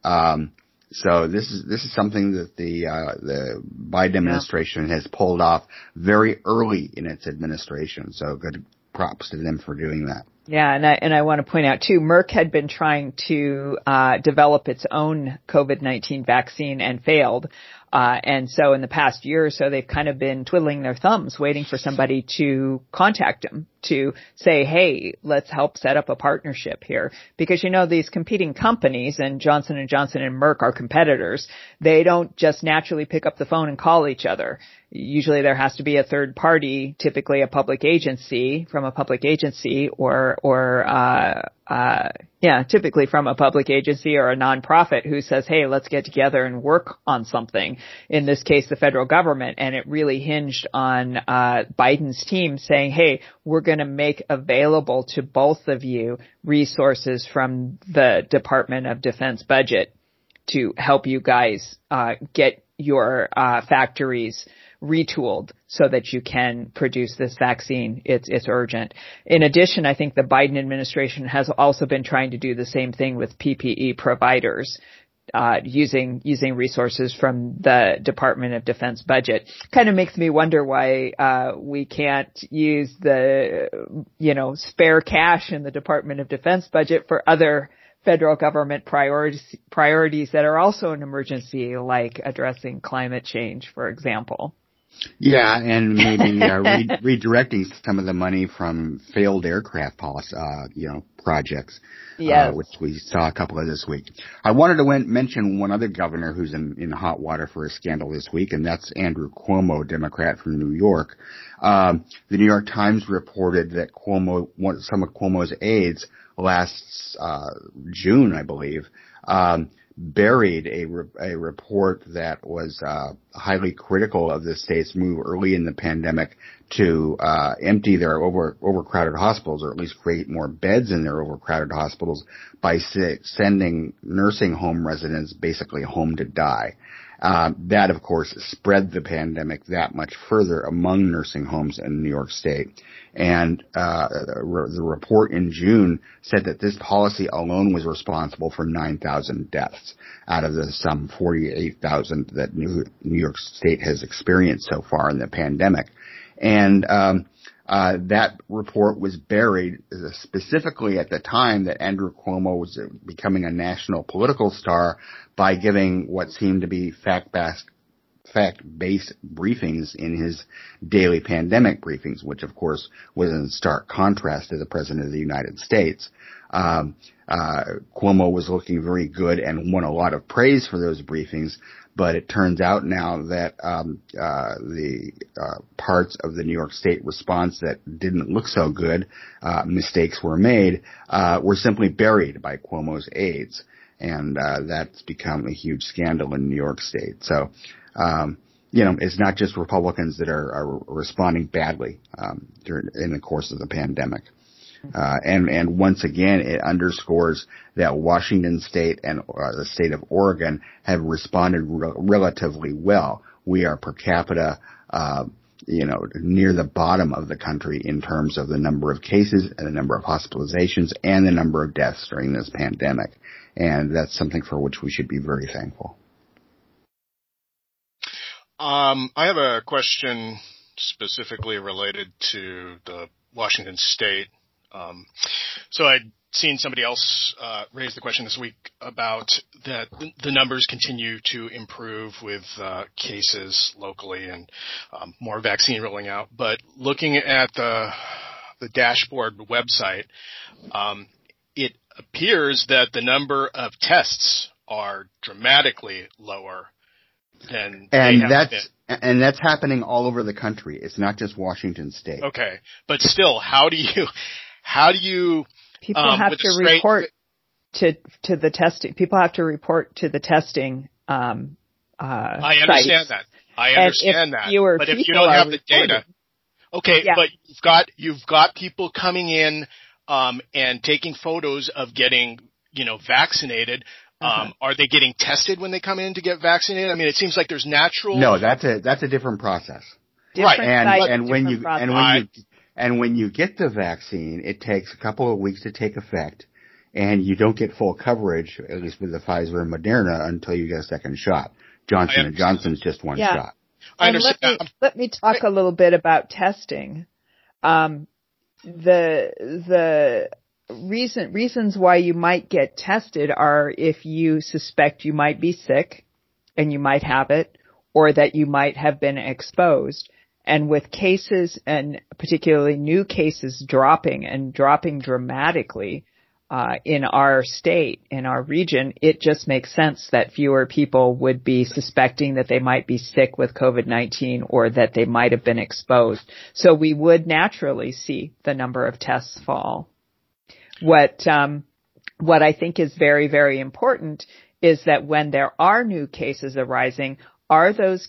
So this is something that the Biden administration has pulled off very early in its administration. So good props to them for doing that. Yeah, and I want to point out too, Merck had been trying to develop its own COVID-19 vaccine and failed. And so in the past year or so, they've kind of been twiddling their thumbs, waiting for somebody to contact them to say, hey, let's help set up a partnership here. Because, these competing companies, and Johnson & Johnson and Merck are competitors, they don't just naturally pick up the phone and call each other. Usually there has to be a third party, typically a public agency, from a public agency typically from a public agency or a nonprofit who says, hey, let's get together and work on something. In this case, the federal government. And it really hinged on Biden's team saying, hey, we're going to make available to both of you resources from the Department of Defense budget to help you guys get your factories retooled so that you can produce this vaccine. It's urgent. In addition, I think the Biden administration has also been trying to do the same thing with PPE providers, using resources from the Department of Defense budget. Kind of makes me wonder why we can't use the spare cash in the Department of Defense budget for other federal government priorities that are also an emergency, like addressing climate change, for example. Yeah, and maybe redirecting some of the money from failed aircraft projects, yes. Which we saw a couple of this week. I wanted to mention one other governor who's in hot water for a scandal this week, and that's Andrew Cuomo, Democrat from New York. The New York Times reported that some of Cuomo's aides last June, I believe, buried a report that was highly critical of the state's move early in the pandemic to empty their overcrowded hospitals, or at least create more beds in their overcrowded hospitals by sending nursing home residents basically home to die. That, of course, spread the pandemic that much further among nursing homes in New York State. And the report in June said that this policy alone was responsible for 9,000 deaths out of the some 48,000 that New York State has experienced so far in the pandemic. And that report was buried specifically at the time that Andrew Cuomo was becoming a national political star by giving what seemed to be fact-based briefings in his daily pandemic briefings, which of course was in stark contrast to the President of the United States. Cuomo was looking very good and won a lot of praise for those briefings, but it turns out now that the parts of the New York State response that didn't look so good, mistakes were made, were simply buried by Cuomo's aides. And that's become a huge scandal in New York State. So, it's not just Republicans that are responding badly in the course of the pandemic. And once again, it underscores that Washington State and the state of Oregon have responded relatively well. We are per capita, near the bottom of the country in terms of the number of cases and the number of hospitalizations and the number of deaths during this pandemic. And that's something for which we should be very thankful. I have a question specifically related to the Washington State. So I'd seen somebody else raise the question this week about that the numbers continue to improve with cases locally and more vaccine rolling out. But looking at the dashboard website, it appears that the number of tests are dramatically lower than and that's happening all over the country. It's not just Washington State. Okay, but still, how do you people have to report to the testing. People have to report to the testing. I understand sites. that. I understand that. But if you don't have the data, okay. Yeah. But you've got people coming in and taking photos of getting vaccinated. Are they getting tested when they come in to get vaccinated? I mean, it seems like there's natural. No, that's a different process. Different right. And when you get the vaccine, it takes a couple of weeks to take effect, and you don't get full coverage, at least with the Pfizer and Moderna, until you get a second shot. Johnson & Johnson's just one shot. I understand. Let me talk a little bit about testing. The reasons why you might get tested are if you suspect you might be sick and you might have it, or that you might have been exposed. And with cases, and particularly new cases dropping dramatically in our state, in our region, it just makes sense that fewer people would be suspecting that they might be sick with COVID-19 or that they might have been exposed. So we would naturally see the number of tests fall. What I think is very, very important is that when there are new cases arising, are those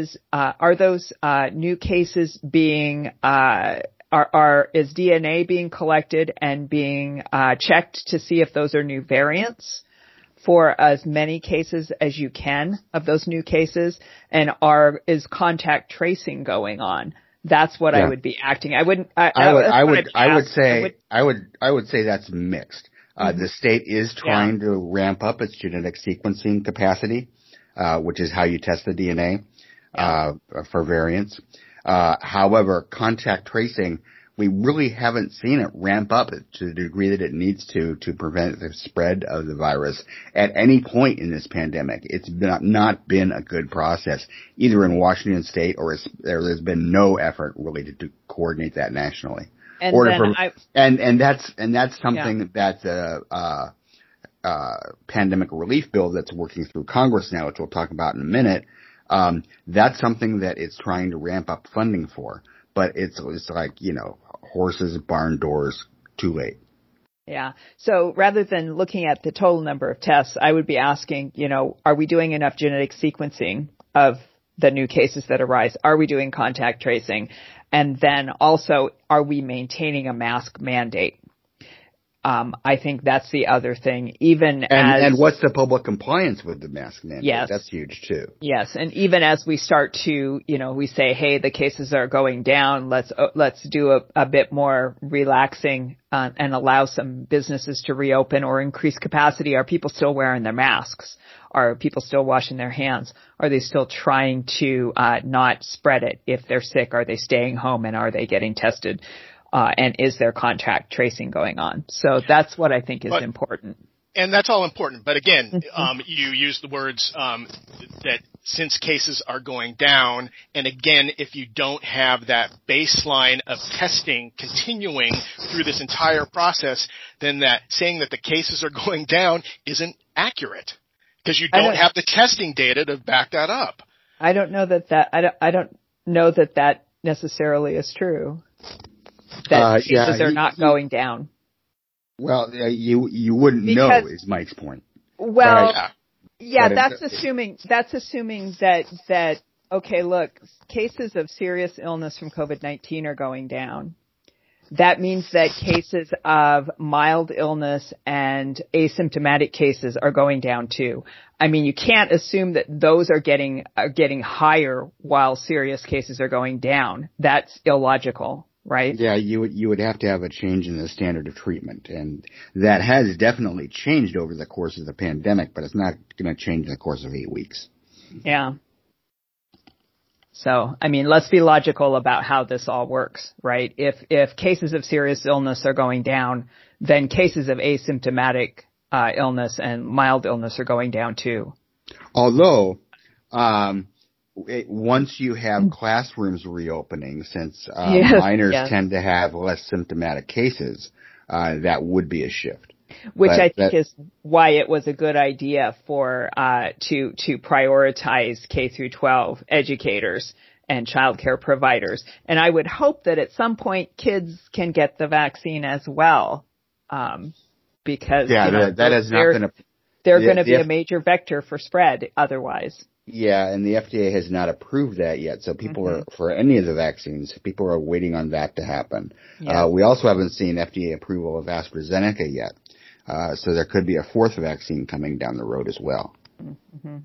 new cases being, is DNA being collected and being checked to see if those are new variants for as many cases as you can of those new cases, and is contact tracing going on? That's what I would be acting. I would say that's mixed. The state is trying to ramp up its genetic sequencing capacity, which is how you test the DNA, for variants. However, contact tracing, we really haven't seen it ramp up to the degree that it needs to prevent the spread of the virus at any point in this pandemic. It's not been a good process, either in Washington State or there's been no effort really to coordinate that nationally. And that's something that the pandemic relief bill that's working through Congress now, which we'll talk about in a minute, that's something that it's trying to ramp up funding for. But it's like, horses, barn doors, too late. Yeah. So rather than looking at the total number of tests, I would be asking, are we doing enough genetic sequencing of the new cases that arise? Are we doing contact tracing? And then also, are we maintaining a mask mandate? I think that's the other thing. And what's the public compliance with the mask mandate? Yes. That's huge too. Yes. And even as we start to, we say, hey, the cases are going down. Let's do a bit more relaxing, and allow some businesses to reopen or increase capacity. Are people still wearing their masks? Are people still washing their hands? Are they still trying to, not spread it? If they're sick, are they staying home and are they getting tested? And is there contact tracing going on? So that's what I think is important. And that's all important. But again, you use the words that since cases are going down. And again, if you don't have that baseline of testing continuing through this entire process, then that saying that the cases are going down isn't accurate because you don't have the testing data to back that up. I don't know that necessarily is true. That cases are not going down. Well, you wouldn't know is Mike's point. Well, that's assuming that okay, look, cases of serious illness from COVID-19 are going down. That means that cases of mild illness and asymptomatic cases are going down too. I mean, you can't assume that those are getting higher while serious cases are going down. That's illogical, right? Yeah, you would have to have a change in the standard of treatment, and that has definitely changed over the course of the pandemic, but it's not going to change in the course of 8 weeks. Yeah. So, I mean, let's be logical about how this all works, right? If cases of serious illness are going down, then cases of asymptomatic illness and mild illness are going down too. Although, once you have classrooms reopening, since minors tend to have less symptomatic cases, that would be a shift. Which I think is why it was a good idea for to prioritize K through 12 educators and childcare providers. And I would hope that at some point kids can get the vaccine as well, because that has not been they're going to be a major vector for spread otherwise. Yeah, and the FDA has not approved that yet. So people are, for any of the vaccines, people are waiting on that to happen. Yeah. We also haven't seen FDA approval of AstraZeneca yet. So there could be a fourth vaccine coming down the road as well. Mm-hmm.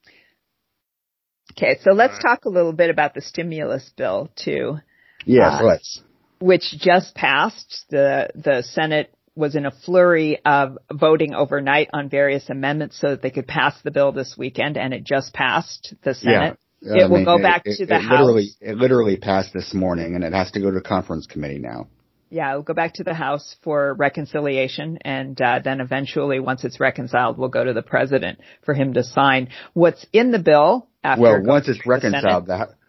Okay, so let's talk a little bit about the stimulus bill too. Yes, let's. Which just passed. The Senate was in a flurry of voting overnight on various amendments so that they could pass the bill this weekend, and it just passed the Senate. Yeah. It will go back to the House. It literally passed this morning, and it has to go to conference committee now. Yeah, it'll go back to the House for reconciliation, and then eventually, once it's reconciled, we'll go to the president for him to sign. What's in the bill once it's reconciled,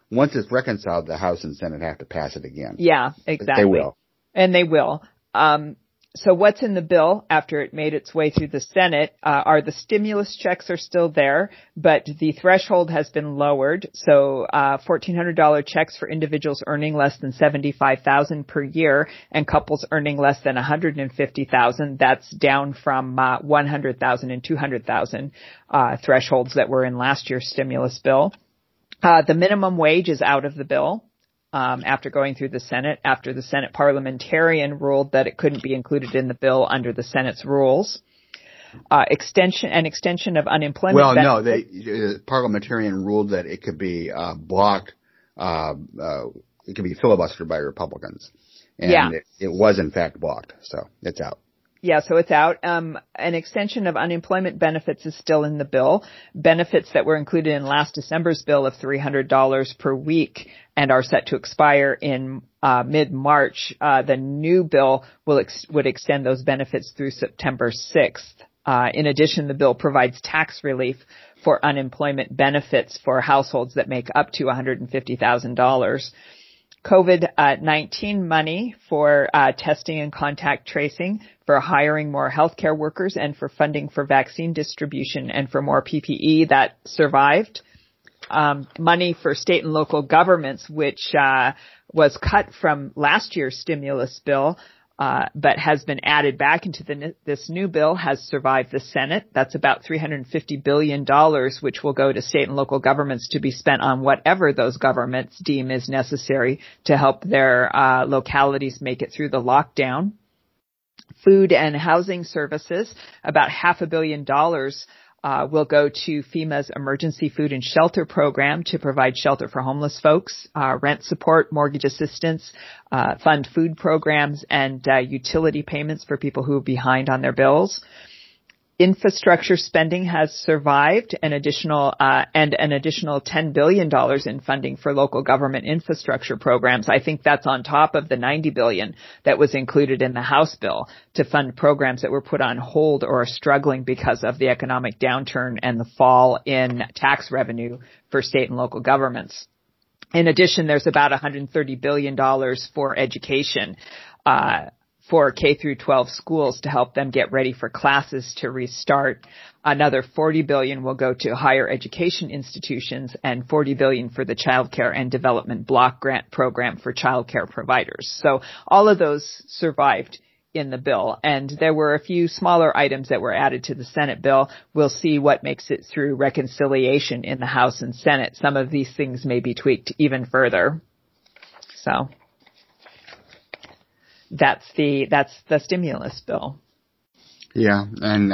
the House and Senate have to pass it again. Yeah, exactly. They will. And they will. So what's in the bill after it made its way through the Senate are the stimulus checks are still there, but the threshold has been lowered. So $1,400 checks for individuals earning less than $75,000 per year and couples earning less than $150,000. That's down from $100,000 and $200,000 thresholds that were in last year's stimulus bill. The minimum wage is out of the bill. After going through the Senate, after the Senate parliamentarian ruled that it couldn't be included in the bill under the Senate's rules. Extension of unemployment benefits. Well, no, the parliamentarian ruled that it could be blocked, it could be filibustered by Republicans. And it was in fact blocked, so it's out. Yeah, so it's out. An extension of unemployment benefits is still in the bill. Benefits that were included in last December's bill of $300 per week and are set to expire in mid-March. The new bill would extend those benefits through September 6th. In addition, the bill provides tax relief for unemployment benefits for households that make up to $150,000. COVID-19 money for testing and contact tracing, for hiring more healthcare workers, and for funding for vaccine distribution and for more PPE that survived. Money for state and local governments, which was cut from last year's stimulus bill, but has been added back into this new bill, has survived the Senate. That's about $350 billion, which will go to state and local governments to be spent on whatever those governments deem is necessary to help their localities make it through the lockdown. Food and housing services, about $500 million will go to FEMA's Emergency Food and Shelter Program to provide shelter for homeless folks, rent support, mortgage assistance, fund food programs, and utility payments for people who are behind on their bills. infrastructure spending has survived an additional $10 billion in funding for local government infrastructure programs. I think that's on top of the $90 billion that was included in the House bill to fund programs that were put on hold or are struggling because of the economic downturn and the fall in tax revenue for state and local governments. In addition, there's about $130 billion for education, for K through 12 schools to help them get ready for classes to restart. Another $40 billion will go to higher education institutions and $40 billion for the Child Care and Development Block Grant Program for child care providers. So all of those survived in the bill, and there were a few smaller items that were added to the Senate bill. We'll see what makes it through reconciliation in the House and Senate. Some of these things may be tweaked even further. So that's the stimulus bill. Yeah, and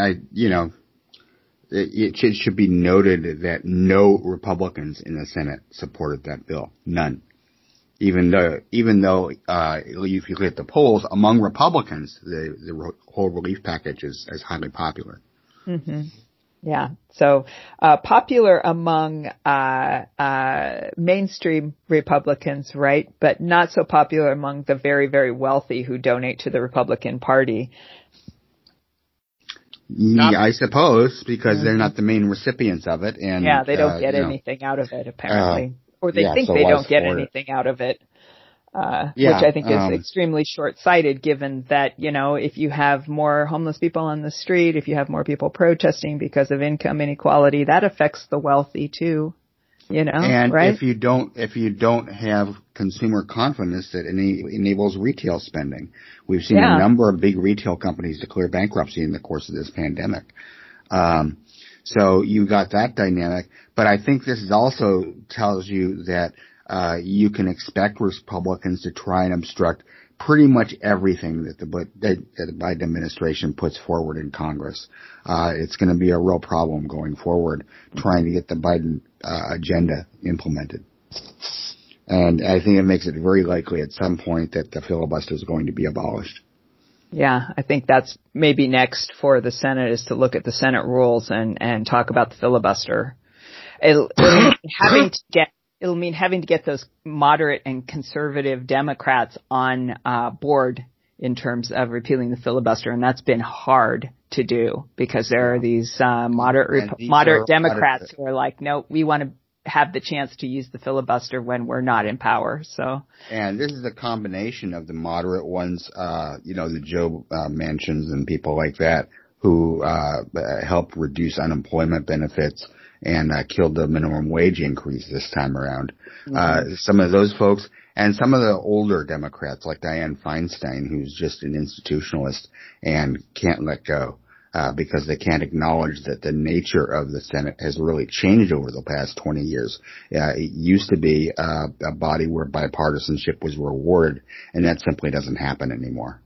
it should be noted that no Republicans in the Senate supported that bill. None. Even though if you look at the polls among Republicans, the whole relief package is highly popular. Mm-hmm. Yeah. So, popular among, mainstream Republicans, right? But not so popular among the very, very wealthy who donate to the Republican Party. Yeah, I suppose, because they're not the main recipients of it. And yeah, they don't get anything out of it, apparently. Or they think they don't get anything out of it. Which I think is extremely short-sighted, given that, if you have more homeless people on the street, if you have more people protesting because of income inequality, that affects the wealthy too, and right? if you don't have consumer confidence, that enables retail spending. We've seen a number of big retail companies declare bankruptcy in the course of this pandemic. So you got that dynamic, but I think this also tells you that you can expect Republicans to try and obstruct pretty much everything that the Biden administration puts forward in Congress. It's going to be a real problem going forward trying to get the Biden agenda implemented. And I think it makes it very likely at some point that the filibuster is going to be abolished. Yeah, I think that's maybe next for the Senate, is to look at the Senate rules and talk about the filibuster. It'll mean having to get those moderate and conservative Democrats on board in terms of repealing the filibuster, and that's been hard to do because there are these moderate Democrats who are like, no, we want to have the chance to use the filibuster when we're not in power. So, and this is a combination of the moderate ones, the Joe Manchins and people like that who helped reduce unemployment benefits and killed the minimum wage increase this time around. Mm-hmm. Some of those folks, and some of the older Democrats like Dianne Feinstein, who's just an institutionalist and can't let go because they can't acknowledge that the nature of the Senate has really changed over the past 20 years. It used to be a body where bipartisanship was rewarded, and that simply doesn't happen anymore.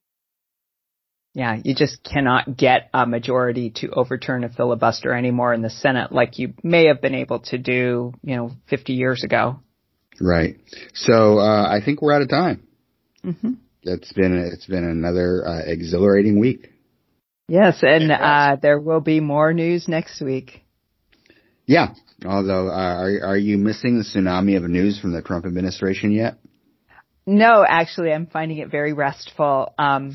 Yeah, you just cannot get a majority to overturn a filibuster anymore in the Senate like you may have been able to do, 50 years ago. Right. So I think we're out of time. Mm-hmm. It's been another exhilarating week. Yes, and there will be more news next week. Yeah, although are you missing the tsunami of news from the Trump administration yet? No, actually, I'm finding it very restful. On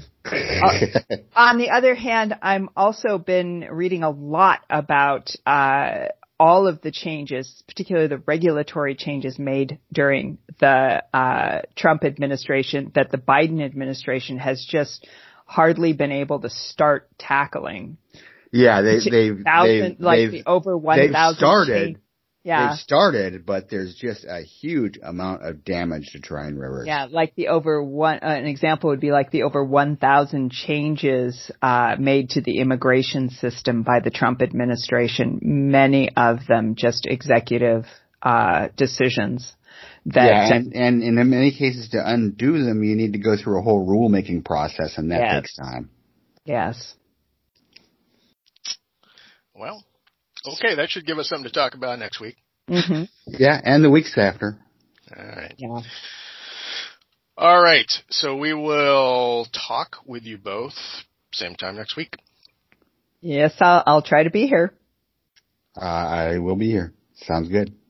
the other hand, I'm also been reading a lot about all of the changes, particularly the regulatory changes made during the Trump administration that the Biden administration has just hardly been able to start tackling. Yeah, they've over 1,000 started. Yeah. They've started, but there's just a huge amount of damage to try and reverse. Yeah, an example would be like the over 1,000 changes made to the immigration system by the Trump administration. Many of them just executive decisions. And in many cases, to undo them, you need to go through a whole rulemaking process, and that takes time. Yes. Well. Okay, that should give us something to talk about next week. Mm-hmm. Yeah, and the weeks after. All right. Yeah. All right, so we will talk with you both same time next week. Yes, I'll try to be here. I will be here. Sounds good.